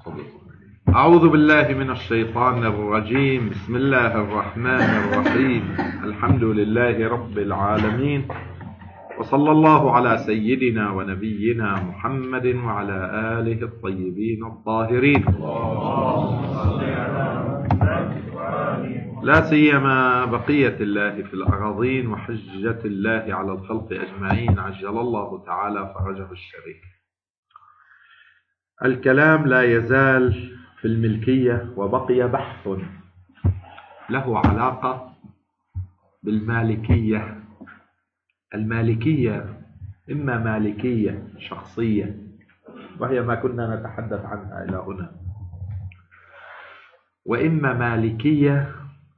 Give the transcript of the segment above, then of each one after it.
أعوذ بالله من الشيطان الرجيم. بسم الله الرحمن الرحيم. الحمد لله رب العالمين، وصلى الله على سيدنا ونبينا محمد وعلى آله الطيبين الطاهرين، لا سيما بقية الله في الأراضين وحجة الله على الخلق أجمعين، عجل الله تعالى فرجه الشريف. الكلام لا يزال في الملكية، وبقي بحث له علاقة بالمالكية. المالكية إما مالكية شخصية، وهي ما كنا نتحدث عنها إلى هنا، وإما مالكية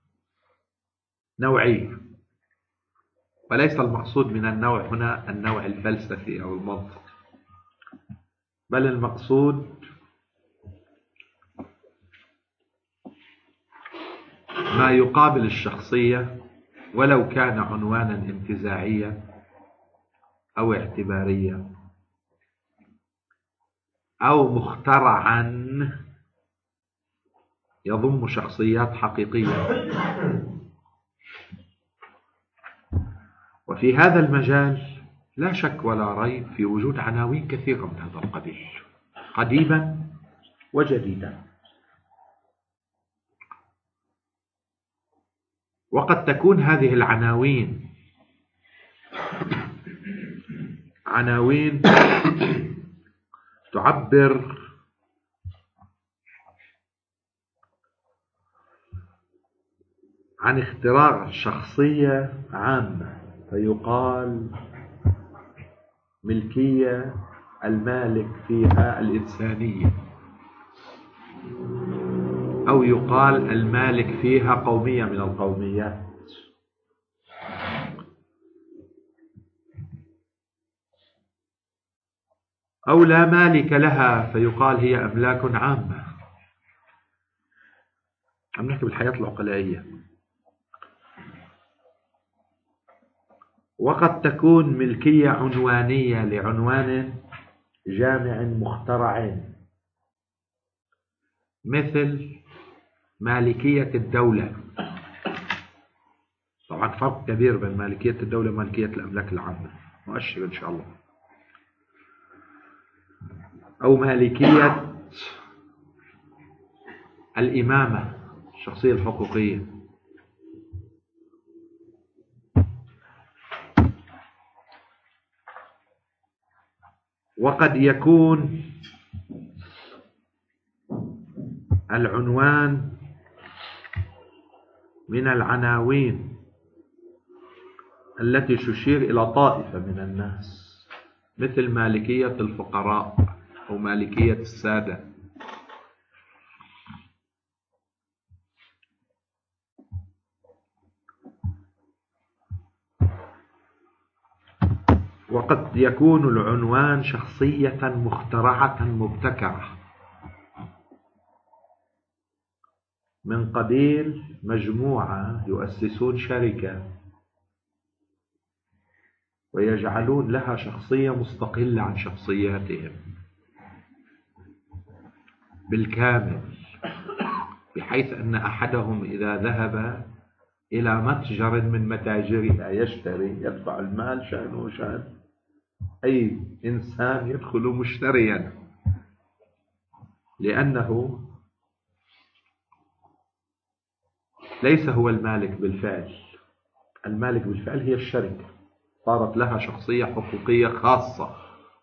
نوعية. وليس المقصود من النوع هنا النوع الفلسفي أو المنطقي، بل المقصود ما يقابل الشخصية، ولو كان عنوانا انتزاعيا أو اعتباريا أو مخترعا يضم شخصيات حقيقية. وفي هذا المجال لا شك ولا ريب في وجود عناوين كثيرة من هذا القبيل، قديما وجديدا. وقد تكون هذه العناوين عناوين تعبر عن اختراع شخصية عامة، فيقال ملكية المالك فيها الإنسانية، أو يقال المالك فيها قومية من القوميات، أو لا مالك لها فيقال هي أملاك عامة. عم نحكي بالحياة العقلائية. وقد تكون ملكية عنوانية لعنوان جامع مخترع، مثل مالكية الدولة. طبعا فرق كبير بين مالكية الدولة ومالكية الأملاك العامة، مؤشر إن شاء الله. أو مالكية الإمامة، الشخصية الحقوقية. وقد يكون العنوان من العناوين التي تشير إلى طائفة من الناس، مثل مالكية الفقراء أو مالكية السادة. وقد يكون العنوان شخصية مخترعة مبتكرة، من قبيل مجموعة يؤسسون شركة ويجعلون لها شخصية مستقلة عن شخصياتهم بالكامل، بحيث أن أحدهم إذا ذهب إلى متجر من متاجرها يشتري، يدفع المال شأنه شأن أي إنسان يدخل مشتريا، لأنه ليس هو المالك بالفعل. المالك بالفعل هي الشركة، صارت لها شخصية حقوقية خاصة.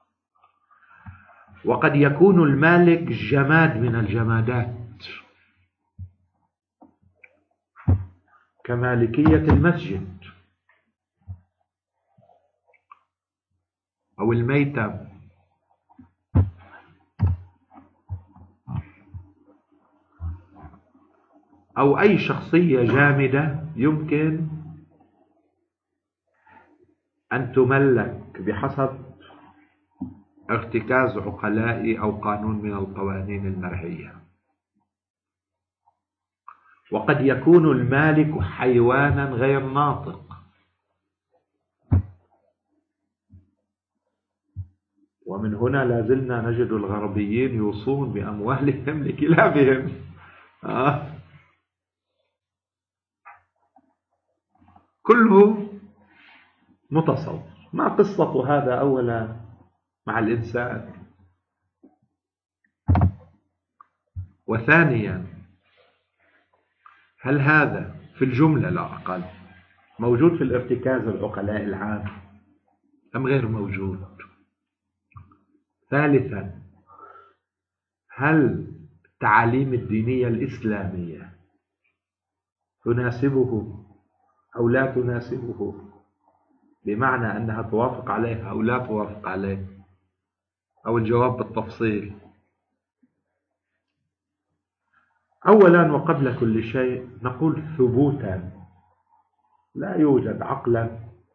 وقد يكون المالك جماد من الجمادات، كمالكية المسجد أو الميتم، أو أي شخصية جامدة يمكن أن تملك بحسب ارتكاز عقلاء أو قانون من القوانين المرعية. وقد يكون المالك حيوانا غير ناطق، ومن هنا لازلنا نجد الغربيين يوصون بأموالهم لكلابهم. كله متصور. ما قصة هذا أولا مع الإنسان؟ وثانيا، هل هذا في الجملة لا أقل موجود في الارتكاز العقلاء العام أم غير موجود؟ ثالثا، هل التعاليم الدينية الإسلامية تناسبه أو لا تناسبه، بمعنى أنها توافق عليه أو لا توافق عليه، أو الجواب بالتفصيل؟ أولا وقبل كل شيء نقول ثبوتا: لا يوجد عقلا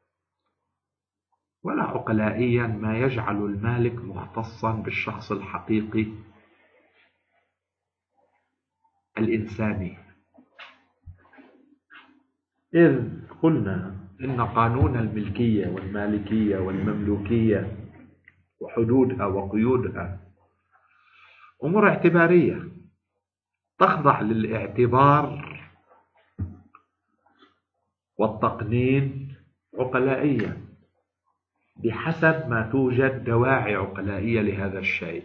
ولا عقلائيا ما يجعل المالك مختصا بالشخص الحقيقي الإنساني. إذ قلنا إن قانون الملكية والمالكية والمملوكية وحدودها وقيودها أمور اعتبارية تخضع للاعتبار والتقنين عقلائيا بحسب ما توجد دواعي عقلائية لهذا الشيء.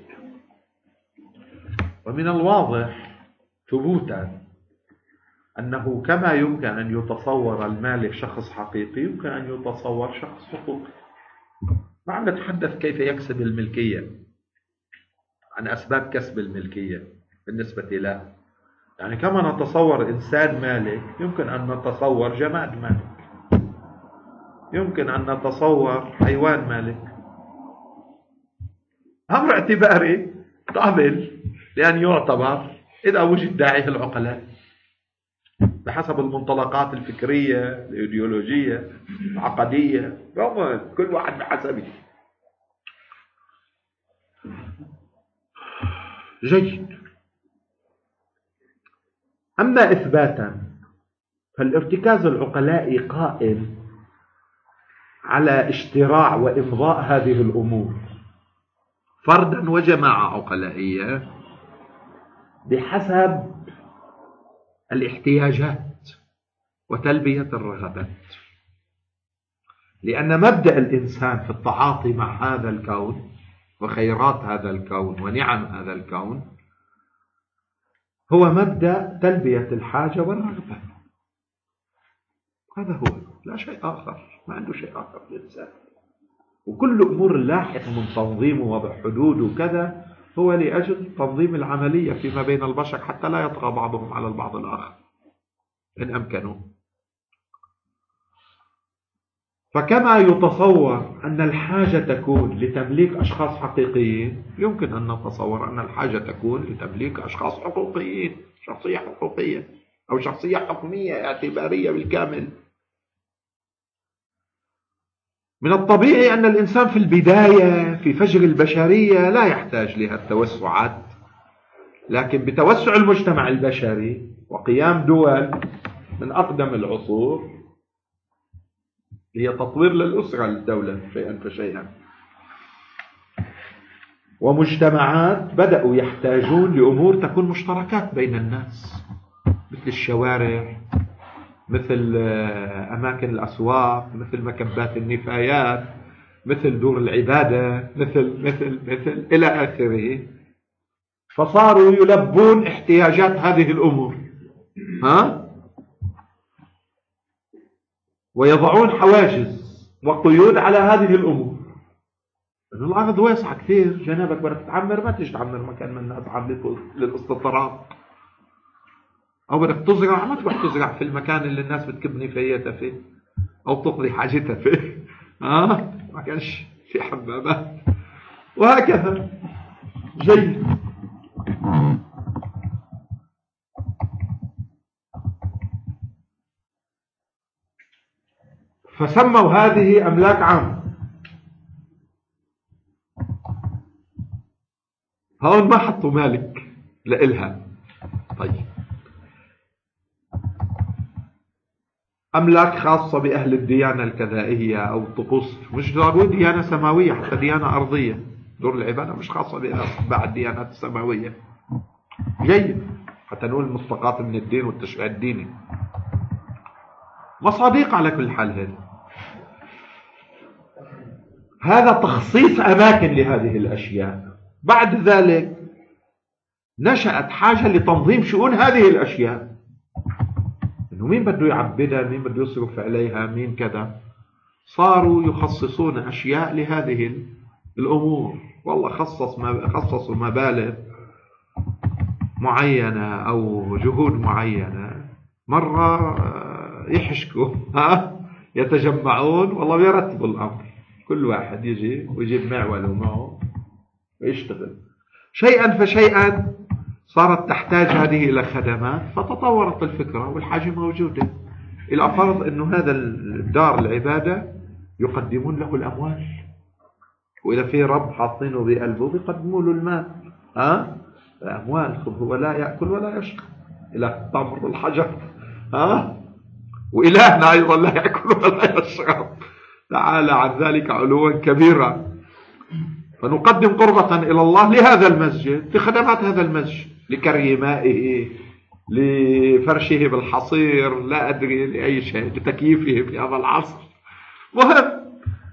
ومن الواضح ثبوتا أنه كما يمكن أن يتصور المالك شخص حقيقي، يمكن أن يتصور شخص حقوقي. نحن نتحدث كيف يكسب الملكية، عن أسباب كسب الملكية بالنسبة له. يعني كما نتصور إنسان مالك، يمكن أن نتصور جماد مالك، يمكن أن نتصور حيوان مالك. أمر اعتباري قابل لأن يعتبر إذا وجد داعيه العقلاء بحسب المنطلقات الفكرية الإيديولوجية العقدية، كل واحد بحسبه. جيد. أما إثباتا فالارتكاز العقلائي قائم على اشتراع وإمضاء هذه الأمور فردا وجماعة عقلائية بحسب الاحتياجات وتلبية الرغبات. لأن مبدأ الإنسان في التعاطي مع هذا الكون وخيرات هذا الكون ونعم هذا الكون هو مبدأ تلبية الحاجة والرغبة. هذا هو، لا شيء آخر، ما عنده شيء آخر الإنسان. وكل أمور اللاحق من تنظيمه وبحدود وكذا هو لأجل تنظيم العملية فيما بين البشر حتى لا يطغى بعضهم على البعض الآخر إن أمكنوا. فكما يتصور أن الحاجة تكون لتمليك أشخاص حقيقيين، يمكن أن نتصور أن الحاجة تكون لتمليك أشخاص حقوقيين، شخصية حقوقية أو شخصية حكمية اعتبارية بالكامل. من الطبيعي أن الإنسان في البداية في فجر البشرية لا يحتاج لها التوسعات، لكن بتوسع المجتمع البشري وقيام دول من أقدم العصور هي تطوير للأسرة للدولة شيئا فشيئا، ومجتمعات بدأوا يحتاجون لأمور تكون مشتركات بين الناس، مثل الشوارع، مثل أماكن الأسواق، مثل مكبات النفايات، مثل دور العبادة، مثل إلى آخره. فصاروا يلبون احتياجات هذه الأمور ويضعون حواجز وقيود على هذه الأمور. الأرض واسعة كثير، جنابك بدك تعمر ما تيجي تعمر مكان من الناس عامله للاستطراد، أو بدك تزرع ما تروح تزرع في المكان اللي الناس بتكب نفايتها فيه أو تقضي حاجتها فيه. ما كانش في حمامات وهكذا. جيد. فسموا هذه أملاك عامة. هون ما حطوا مالك لإلها. طيب، أملاك خاصة بأهل الديانة الكذائية أو الطقوس، مش ضروري ديانة سماوية، حتى ديانة أرضية. دور العبادة مش خاصة بأتباع الديانات السماوية. جيد، حتى نقول مستقاة من الدين والتشريع الديني. مصادق على كل حال. هذا تخصيص أماكن لهذه الأشياء. بعد ذلك نشأت حاجة لتنظيم شؤون هذه الأشياء، إنه مين بده يعبدها، مين بده يصرف عليها، مين كذا. صاروا يخصصون أشياء لهذه الأمور. والله خصصوا مبالغ معينة أو جهود معينة. مرة يحشكوا يتجمعون، والله بيرتبوا الأمر. كل واحد يجي ويجيب معوله معه ويشتغل. شيئا فشيئا صارت تحتاج هذه إلى خدمات، فتطورت الفكرة والحاجة موجودة. إلى فرض أنه هذا الدار العبادة يقدمون له الأموال، وإذا في رب حاطينه بقلبه بيقدموا له المال. الأموال، هو لا يأكل ولا يشرب، إله التمر والحجر. وإلهنا أيضا لا يأكل ولا يشرب، تعالى عن ذلك علوا كبيرا. فنقدم قربة إلى الله لهذا المسجد، لخدمات هذا المسجد، لكري مائه، لفرشه بالحصير، لا أدري لأي شيء، لتكييفه في هذا العصر. مهم.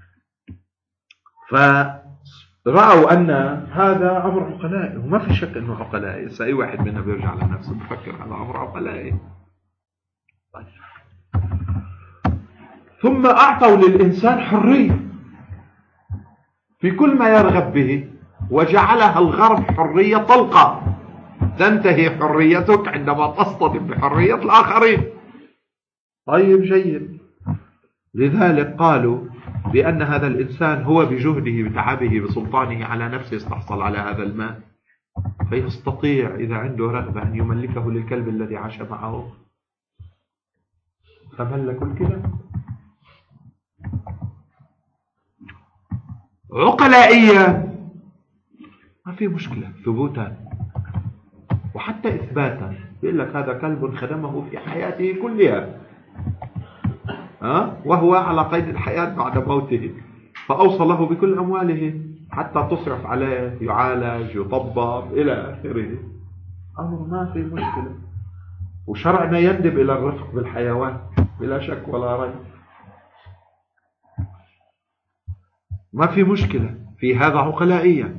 فرأوا أن هذا أمر عقلائي، وما في شك أنه عقلائي. أي واحد منا بيرجع لنفسه بفكر هذا أمر عقلائي. طيب. ثم أعطوا للإنسان حرية في كل ما يرغب به، وجعلها الغرب حرية طلقة. تنتهي حريتك عندما تصطدم بحرية الآخرين. طيب، جيد. لذلك قالوا بأن هذا الإنسان هو بجهده بتعبه بسلطانه على نفسه استحصل على هذا المال، فيستطيع إذا عنده رغبة أن يملكه للكلب الذي عاش معه، فملكوا الكلاب. عقلائية ما في مشكلة، ثبوتا وحتى إثباتا. يقول لك هذا كلب خدمه في حياته كلها، وهو على قيد الحياة بعد موته، فأوصى له بكل أمواله حتى تصرف عليه، يعالج، يطبب إلى آخره. أمر ما في مشكلة. وشرعنا يندب إلى الرفق بالحيوان بلا شك ولا ريب. ما في مشكلة في هذا، عقلائية.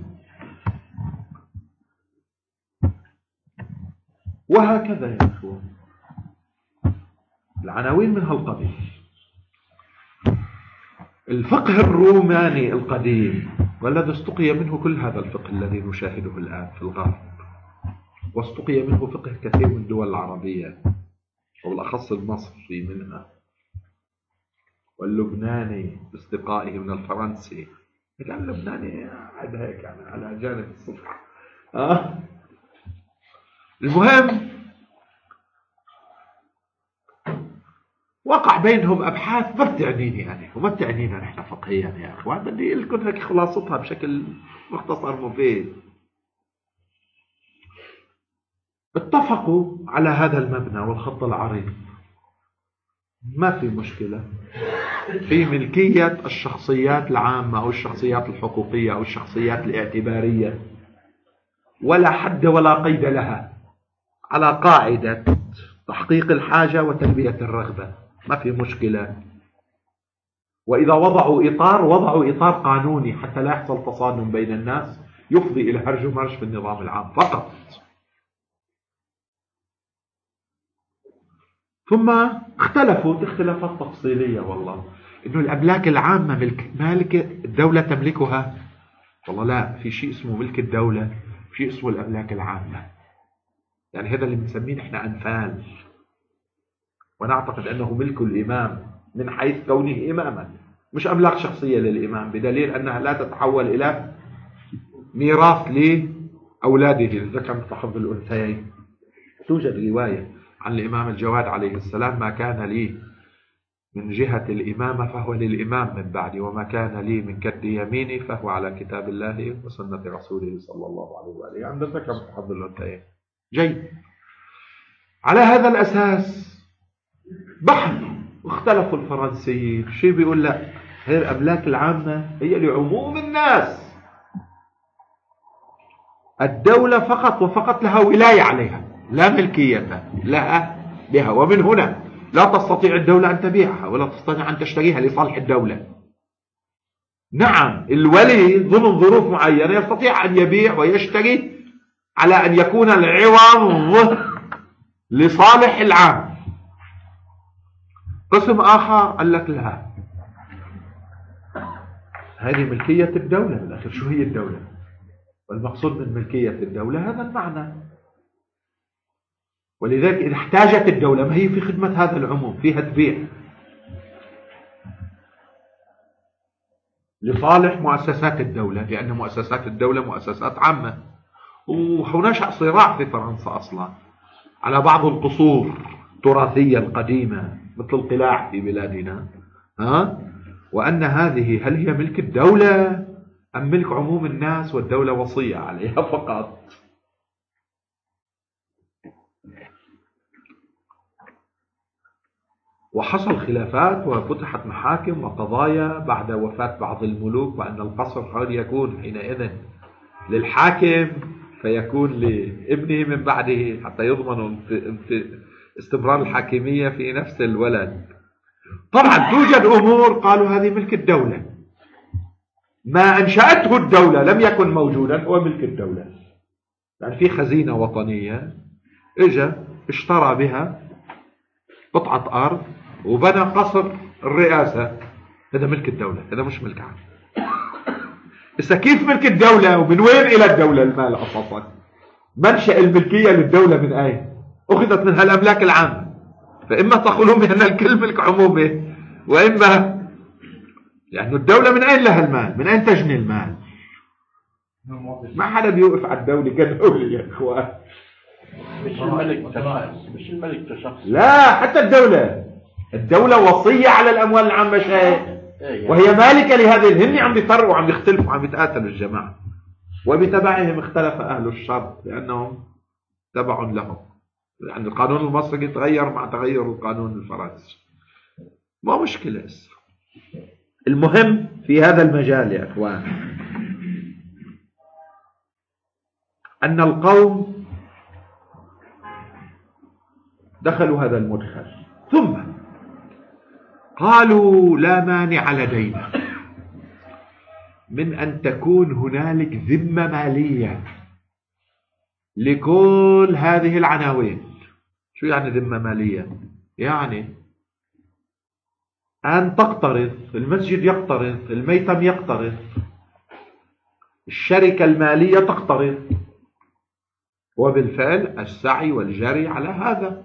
وهكذا يا أخوان العناوين من هالقبيل. الفقه الروماني القديم والذي استقي منه كل هذا الفقه الذي نشاهده الآن في الغرب، واستقي منه فقه كثير من الدول العربية، وبالأخص المصري منها، واللبناني باستقائه من الفرنسي. كان اللبناني قاعد هيك يعني على جانب الصفحة. المهم وقع بينهم أبحاث ما بتعنيني يعني، وما بتعنينا نحن فقهيا يا أخوان. بدي لكم هيك خلاصتها بشكل مختصر مفيد. اتفقوا على هذا المبنى والخط العريض، ما في مشكلة في ملكية الشخصيات العامة أو الشخصيات الحقوقية أو الشخصيات الاعتبارية، ولا حد ولا قيد لها، على قاعدة تحقيق الحاجة وتلبية الرغبة. ما في مشكلة. وإذا وضعوا إطار قانوني حتى لا يحصل تصادم بين الناس يفضي إلى هرج ومرج في النظام العام فقط. ثم اختلفوا اختلافات تفصيلية، والله إنه الأملاك العامة مالك الدولة تملكها. والله لا، في شيء اسمه ملك الدولة، في شيء اسمه الأملاك العامة. يعني هذا اللي بنسميه نحن أنفال، ونعتقد أنه ملك الإمام من حيث كونه إماما، مش أملاك شخصية للإمام، بدليل أنها لا تتحول إلى ميراث لأولاده الذكر مثل حظ الأنثيين. توجد رواية عن الإمام الجواد عليه السلام: ما كان لي من جهة الإمامة فهو للإمام من بعدي، وما كان لي من كد يميني فهو على كتاب الله وسنة رسوله صلى الله عليه وآله، عند الذكر مثل حظ الأنثيين. جيد. على هذا الأساس بحث واختلفوا الفرنسيين. شيء بيقول لا، هي الأملاك العامة هي لعموم الناس، الدولة فقط وفقط لها ولاية عليها، لا ملكية لها بها، ومن هنا لا تستطيع الدولة أن تبيعها ولا تستطيع أن تشتريها لصالح الدولة. نعم، الولي ضمن ظروف معينة يستطيع أن يبيع ويشتري على أن يكون العوض لصالح العام. قسم آخر قال لك لا، هذه ملكية الدولة. بالآخر شو هي الدولة؟ والمقصود من ملكية الدولة هذا المعنى. ولذلك إذا احتاجت الدولة، ما هي في خدمة هذا العموم، فيها تبيع لصالح مؤسسات الدولة، لأن مؤسسات الدولة مؤسسات عامة. ونشأ صراع في فرنسا أصلا على بعض القصور التراثية القديمة مثل القلاع في بلادنا، وأن هذه هل هي ملك الدولة أم ملك عموم الناس والدولة وصية عليها فقط. وحصل خلافات وفتحت محاكم وقضايا بعد وفاة بعض الملوك، وأن القصر قد يكون حينئذ للحاكم فيكون لابنه من بعده حتى يضمنوا استمرار الحاكمية في نفس الولد. طبعا توجد أمور قالوا هذه ملك الدولة، ما أنشأته الدولة لم يكن موجودا هو ملك الدولة. يعني في خزينة وطنية اجا اشترى بها قطعة أرض وبنى قصر الرئاسة، هذا ملك الدولة، هذا مش ملك عام. إذا كيف ملك الدولة ومن وين إلى الدولة المال أساسا؟ منشأ الملكية للدولة من أين؟ أخذت من هالأملاك العامة. فإما تقولون بأن الكل ملك عمومي، وإما لأن الدولة من أين لها المال؟ من أين تجني المال؟ ما حدا بيوقف على الدولة كدولة يا إخوان. مش الملك كشخص، لا، حتى الدولة وصية على الأموال العامة شيء، وهي مالكة لهذه. هن عم بيفرقوا، عم يختلفوا، عم يتقاتلوا الجماعة، وبتبعهم اختلف أهل الشر لأنهم تبع لهم. يعني القانون المصري تغير مع تغير القانون الفرنسي، ما مشكلة. المهم في هذا المجال يا أخوان أن القوم دخلوا هذا المدخل، ثم قالوا لا مانع لدينا من أن تكون هنالك ذمة مالية لكل هذه العناوين. شو يعني ذمة مالية؟ يعني أن تقترض، المسجد يقترض، الميتم يقترض، الشركة المالية تقترض، وبالفعل السعي والجري على هذا.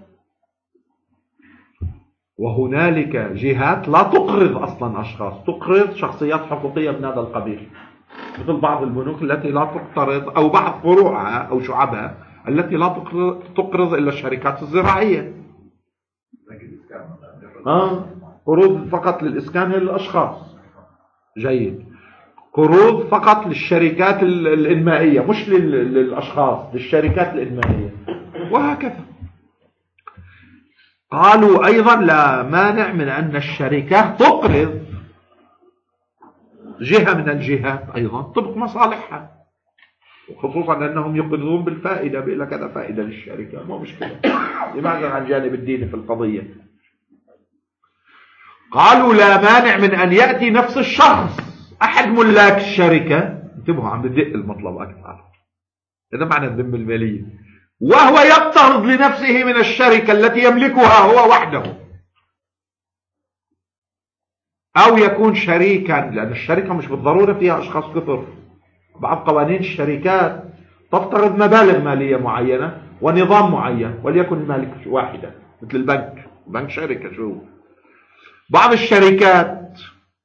وهنالك جهات لا تقرض أصلا أشخاص، تقرض شخصيات حقوقية من هذا القبيل، مثل بعض البنوك التي لا تقترض، أو بعض فروعها أو شعبها التي لا تقرض إلا الشركات الزراعية. قروض فقط للإسكان للأشخاص، جيد. قروض فقط للشركات الإنمائية، مش للأشخاص، للشركات الإنمائية، وهكذا. قالوا أيضا لا مانع من أن الشركات تقرض جهة من الجهات أيضا طبق مصالحها، وخصوصا أنهم يقرضون بالفائدة، بيقول لك هذا فائدة للشركة، ما مشكلة. لماذا عن جانب الدين في القضية؟ قالوا لا مانع من أن يأتي نفس الشخص أحد ملاك الشركة، انتبهوا عم بدق المطلب أكثر، هذا معنى الذمة المالية، وهو يقترض لنفسه من الشركة التي يملكها هو وحده، أو يكون شريكا، لأن الشركة مش بالضرورة فيها أشخاص كثر. بعض قوانين الشركات تفترض مبالغ مالية معينة ونظام معين، وليكن المالك واحدة، مثل البنك شركة. شو بعض الشركات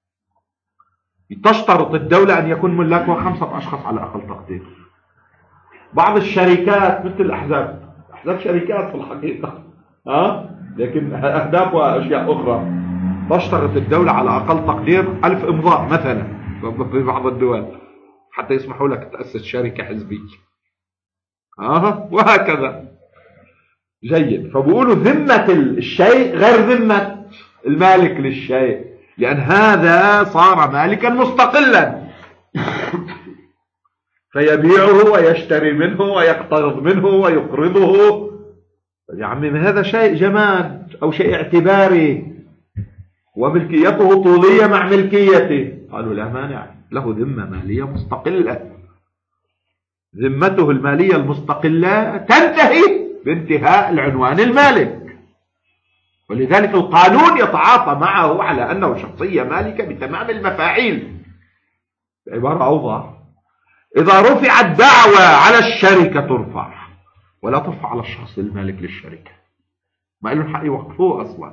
تشترط الدولة أن يكون ملاكها 5 أشخاص على أقل تقدير. بعض الشركات مثل الأحزاب شركات في الحقيقة، لكن أهداف وأشياء أخرى تشترط الدولة على أقل تقدير 1000 إمضاء مثلا في بعض الدول حتى يسمحوا لك تأسس شركة حزبية، وهكذا. جيد. فبقولوا ذمة الشيء غير ذمة المالك للشيء، لأن هذا صار مالكا مستقلا. فيبيعه ويشتري منه ويقترض منه ويقرضه. يا عمي هذا شيء جماد أو شيء اعتباري، وملكيته طولية مع ملكيته. قالوا لا مانع، له ذمة مالية مستقلة، ذمته المالية المستقلة تنتهي بانتهاء العنوان المالك، ولذلك القانون يتعاطى معه على أنه شخصية مالكة بتمام المفاعيل. بعبارة أوضح، إذا رفعت دعوى على الشركة ترفع، ولا ترفع على الشخص المالك للشركة، ما له حق يوقفوه أصلا.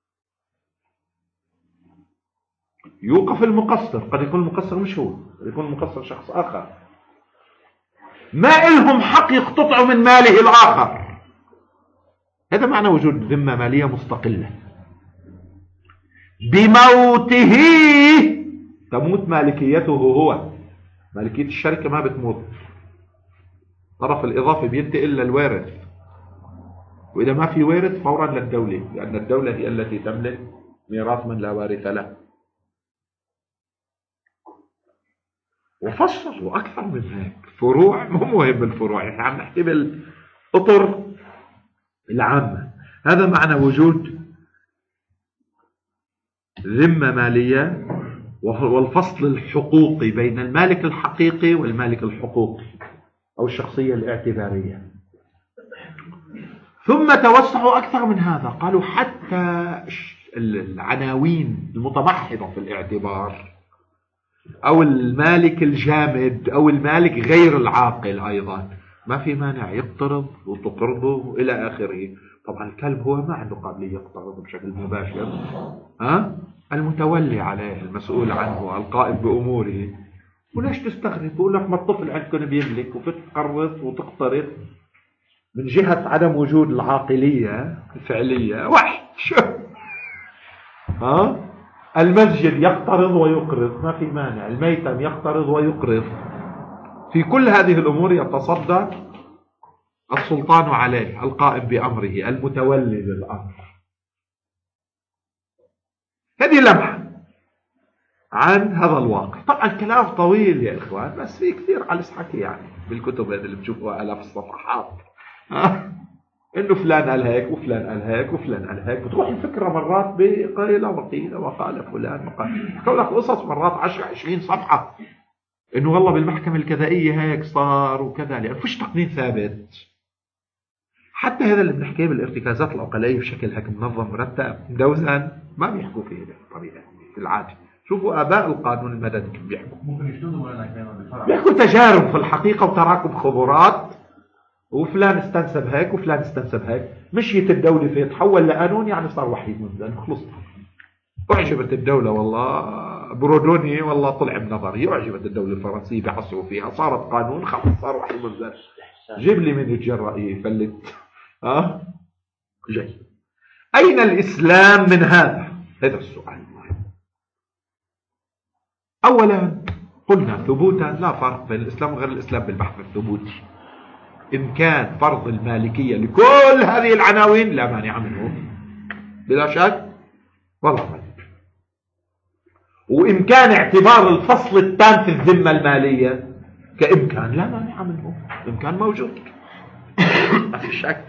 يوقف المقصر، قد يكون المقصر مش هو، قد يكون المقصر شخص آخر، ما إلهم حق يقتطعوا من ماله الآخر. هذا معنى وجود ذمة مالية مستقلة. بموته تموت مالكيته هو، مالكية الشركة ما بتموت، الطرف الإضافي بينتقل للوارث، وإذا ما في وارث فورا للدولة، لأن الدولة هي التي تملك ميراث من لا وارث له. وفصلوا أكثر من هيك فروع، مو مهم الفروع، احنا عم نحكي بالأطر العامة. هذا معنى وجود ذمة مالية، والفصل الحقوقي بين المالك الحقيقي والمالك الحقوقي أو الشخصية الاعتبارية. ثم توسعوا أكثر من هذا، قالوا حتى العناوين المتمحضة في الاعتبار أو المالك الجامد أو المالك غير العاقل أيضا ما في مانع يقترض وتقرضه إلى آخره. طبعا الكلب هو ما عنده قابلية يقترض بشكل مباشر، المتولي عليه، المسؤول عنه، القائم بأموره. وليش تستغرب؟ بقول لك ما الطفل عندكم بيملك وبتقرض وتقترض. من جهة عدم وجود العاقلية الفعلية وحش. المسجد يقترض ويقرض ما في مانع، الميتم يقترض ويقرض. في كل هذه الأمور يتصدى السلطان عليه، القائم بأمره، المتولي للأمر. هذه لمحة عن هذا الواقع. طبعا الكلام طويل يا إخوان، بس في كثير على الحكي يعني بالكتب اللي بتشوفوها آلاف الصفحات. إنه فلان قال هيك وفلان قال هيك وفلان قال هيك، بتروح الفكرة مرات بقيل وقيل وقال فلان وقال، يحكوا لك قصص مرات 10-20 صفحة، إنه والله بالمحكمة الكذائية هيك صار وكذا، لأن فيش تقنين ثابت. حتى هذا اللي بنحكيه بالارتكازات العقلائية بشكل هيك منظم مرتب مدوزن ما بيحكوا فيه بالطريقة في العادة. شوفوا آباء القانون المدني كيف بيحكوا، بيحكوا تجارب في الحقيقة وتراكم خبرات، وفلان استنسب هيك وفلان استنسب هيك. مشيت الدولة في تحول لقانون، يعني صار وحيد منزل خلص. أعجبت الدولة والله برودوني والله طلع بنظري، أعجبت الدولة الفرنسية بحصروا فيها، صارت قانون، خلص صار وحيد منزل. جيب لي من يتجرأ يفلت. جيد. أين الإسلام من هذا؟ هذا السؤال المهم. أولا قلنا ثبوتا لا فرق بين الإسلام وغير الإسلام بالبحث الثبوتي. إن كان فرض المالكية لكل هذه العناوين لا مانع منه بلا شك والله مانع. وإمكان اعتبار الفصل التام في الذمة المالية كإمكان لا مانع منه، إمكان موجود ما في شك.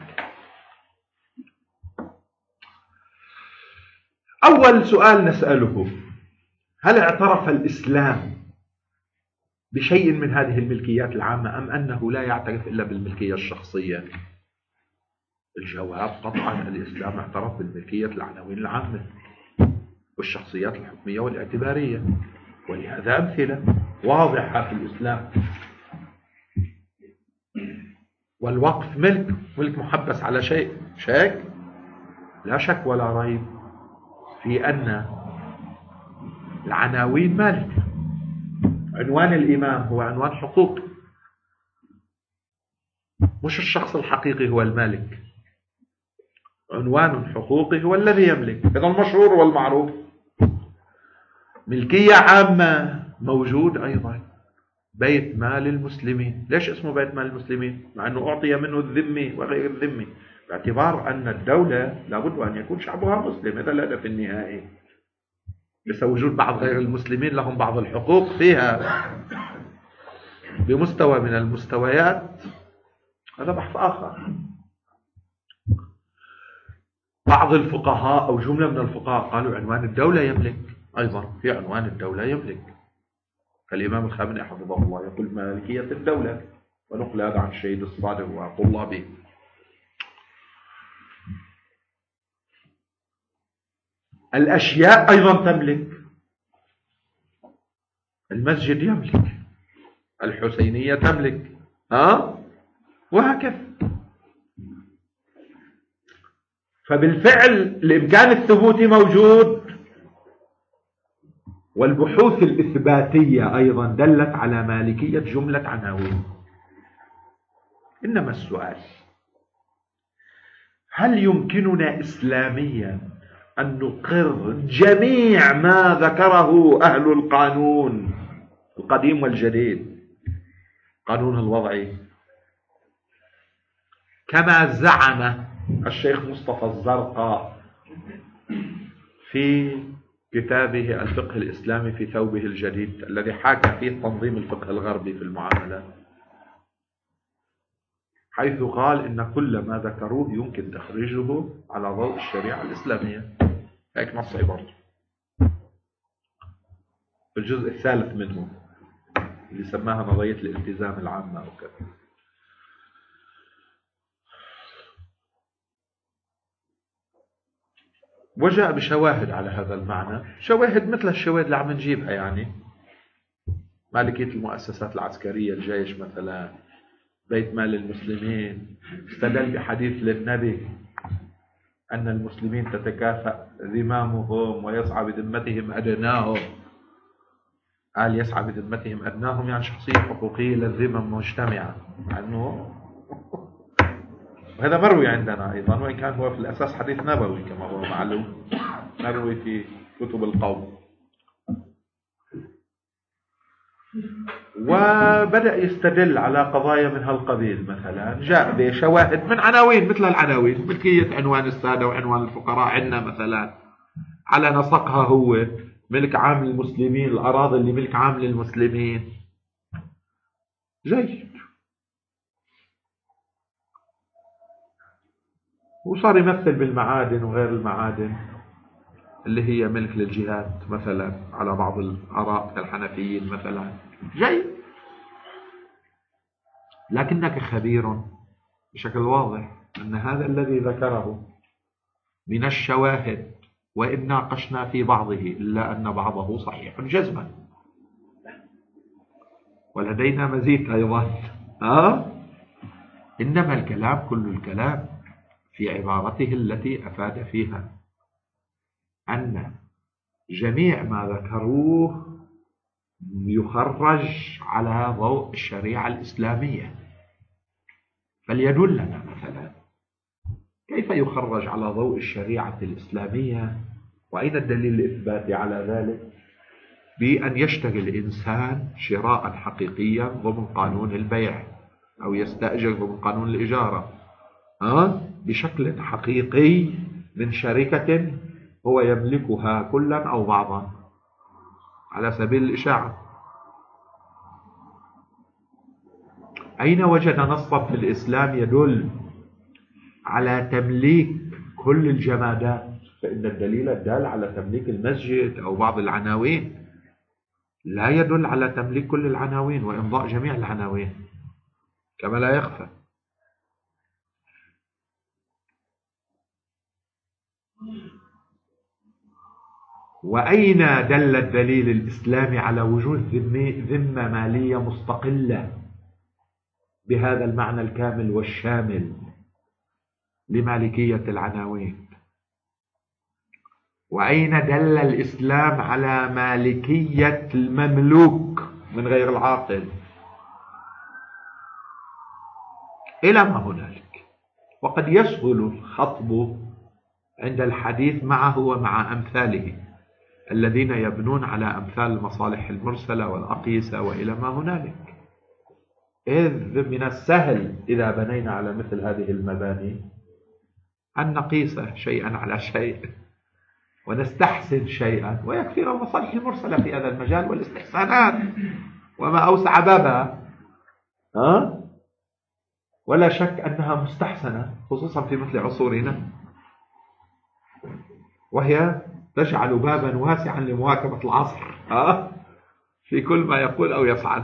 أول سؤال نسأله: هل اعترف الإسلام بشيء من هذه الملكيات العامة أم أنه لا يعترف إلا بالملكية الشخصية؟ الجواب قطعا الإسلام اعترف بالملكية العناوين العامة والشخصيات الحكمية والاعتبارية، ولهذا أمثلة واضحة في الإسلام. والوقف ملك محبس على شيء شك، لا شك ولا ريب في أن العناوين مالك. عنوان الإمام هو عنوان حقوقي، مش الشخص الحقيقي هو المالك. عنوان حقوقي هو الذي يملك. هذا المشهور والمعروف. ملكية عامة موجود أيضا بيت مال المسلمين. ليش اسمه بيت مال المسلمين؟ مع أنه أعطي منه الذمي وغير الذمي، باعتبار أن الدولة لابد أن يكون شعبها مسلم، هذا الهدف النهائي. بس وجود بعض غير المسلمين لهم بعض الحقوق فيها. بمستوى من المستويات هذا بحث آخر. بعض الفقهاء أو جملة من الفقهاء قالوا عنوان الدولة يملك، أيضا في عنوان الدولة يملك. الإمام الخامنئي حفظه الله يقول مالكية الدولة، ونقل هذا عن الشهيد الصادق وطلابه. الأشياء أيضا تملك، المسجد يملك، الحسينية تملك، وهكذا. فبالفعل الإمكان الثبوتي موجود، والبحوث الإثباتية أيضا دلت على مالكية جملة عناوين. إنما السؤال: هل يمكننا إسلاميا أن نقر جميع ما ذكره أهل القانون القديم والجديد، القانون الوضعي، كما زعم الشيخ مصطفى الزرقاء في كتابه الفقه الإسلامي في ثوبه الجديد الذي حاكى فيه تنظيم الفقه الغربي في المعاملات، حيث قال إن كل ما ذكروه يمكن تخريجه على ضوء الشريعة الإسلامية. هيك نص برضه في الجزء الثالث منه اللي سماها نظرية الالتزام العامة وكذا. وجاء بشواهد على هذا المعنى، شواهد مثل الشواهد اللي عم نجيبها، يعني مالكية المؤسسات العسكرية، الجيش مثلا، بيت مال المسلمين، استدل بحديث للنبي أن المسلمين تتكافأ ذمامهم ويسعى بذمتهم أدناهم. قال يسعى بذمتهم أدناهم يعني شخصية حقوقية للذمم مجتمعة، عنه وهذا مروي عندنا أيضا، وإن كان هو في الأساس حديث نبوي كما هو معلوم، مروي في كتب القوم. وبدأ يستدل على قضايا من هالقبيل، مثلا جاء بشواهد من عناوين مثل العناوين، ملكية عنوان السادة وعنوان الفقراء عندنا مثلا على نسقها هو ملك عام للمسلمين، الأراضي اللي ملك عام للمسلمين. جيد. وصار يمثل بالمعادن وغير المعادن اللي هي ملك للجهات مثلا على بعض الآراء كالحنفيين مثلا. جيد. لكنك خبير بشكل واضح أن هذا الذي ذكره من الشواهد، وإن ناقشنا في بعضه إلا أن بعضه صحيح جزما، ولدينا مزيد أيضا. إنما الكلام كل الكلام في عبارته التي أفاد فيها أن جميع ما ذكروه يخرج على ضوء الشريعة الإسلامية. فليدلنا مثلا كيف يخرج على ضوء الشريعة الإسلامية، وأين الدليل الإثباتي على ذلك؟ بأن يشتغل إنسان شراء حقيقيا ضمن قانون البيع، أو يستأجر ضمن قانون الإجارة بشكل حقيقي من شركة هو يملكها كلا أو بعضا على سبيل الإشاعة. أين وجد نصا في الإسلام يدل على تمليك كل الجمادات؟ فإن الدليل الدال على تمليك المسجد أو بعض العناوين لا يدل على تمليك كل العناوين وإمضاء جميع العناوين كما لا يخفى. وأين دل الدليل الإسلامي على وجود ذمة مالية مستقلة بهذا المعنى الكامل والشامل لمالكية العناوين؟ وأين دل الإسلام على مالكية المملوك من غير العاقل؟ إلى ما هنالك. وقد يسهل الخطب عند الحديث معه ومع أمثاله الذين يبنون على أمثال المصالح المرسلة والأقيسة وإلى ما هنالك، إذ من السهل إذا بنينا على مثل هذه المباني أن نقيس شيئا على شيء ونستحسن شيئا، ويكفينا المصالح المرسلة في هذا المجال والاستحسانات وما أوسع بابها. ولا شك أنها مستحسنة خصوصا في مثل عصورنا، وهي تجعل بابا واسعا لمواكبة العصر في كل ما يقول أو يفعل.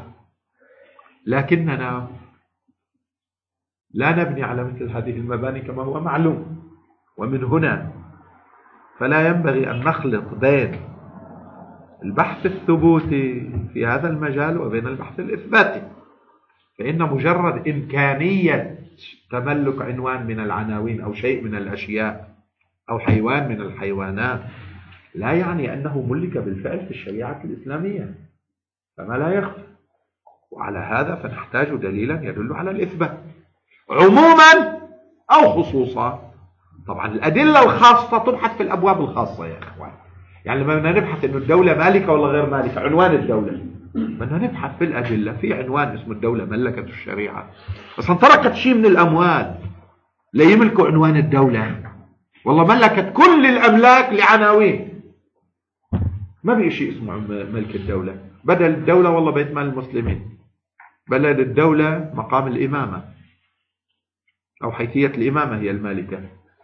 لكننا لا نبني على مثل هذه المباني كما هو معلوم، ومن هنا فلا ينبغي أن نخلط بين البحث الثبوتي في هذا المجال وبين البحث الإثباتي، فإن مجرد إمكانية تملك عنوان من العناوين أو شيء من الأشياء أو حيوان من الحيوانات لا يعني أنه ملك بالفعل في الشريعة الإسلامية، فما لا يخفى. وعلى هذا فنحتاج دليلا يدل على الإثبات عموما أو خصوصا. طبعا الأدلة الخاصة تبحث في الأبواب الخاصة يا إخوان. يعني لما بدنا نبحث إنه الدولة مالكة ولا غير مالكة، عنوان الدولة، بدنا نبحث في الأدلة في عنوان اسمه الدولة ملكت الشريعة، بس تركت شيء من الأموال ليملكوا عنوان الدولة، والله ملكت كل الأملاك لعناوين، ما بقي شيء اسمه ملك الدولة. بدل الدولة والله بيت مال المسلمين، بدل الدولة مقام الإمامة أو حيثية الإمامة هي المالكة.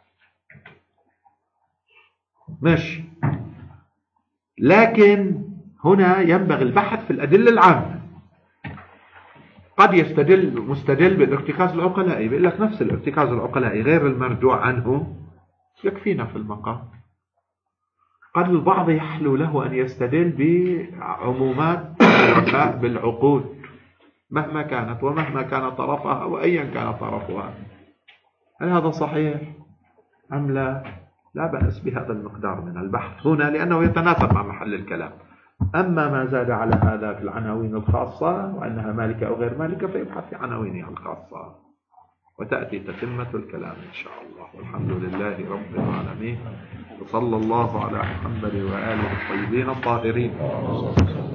ماشي، لكن هنا ينبغي البحث في الأدلة العامة. قد يستدل مستدل بالارتكاز العقلائي، بيقول لك نفس الارتكاز العقلائي غير المردوع عنه يكفينا في المقام. قد البعض يحلو له أن يستدل بعمومات الوفاء بالعقود مهما كانت ومهما كان طرفها وأيا كان طرفها. هل هذا صحيح أم لا؟ لا بأس بهذا المقدار من البحث هنا لأنه يتناسب مع محل الكلام. أما ما زاد على هذا في العناوين الخاصة وأنها مالكة أو غير مالكة فيبحث في عناوينها الخاصة، وتأتي تتمة الكلام إن شاء الله. والحمد لله رب العالمين، وصلى الله على محمد وآله الطيبين الطاهرين.